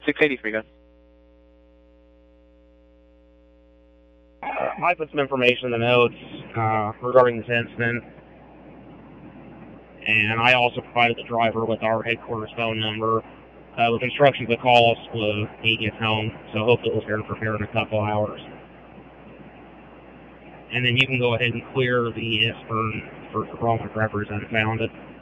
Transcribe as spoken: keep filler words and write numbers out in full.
six eighty-three, guys. Uh, I put some information in the notes uh, regarding this incident, and I also provided the driver with our headquarters phone number uh, with instructions to call us when he gets home, so hopefully we'll start to prepare in a couple hours. And then you can go ahead and clear the Eastburn for the wrong representative found it.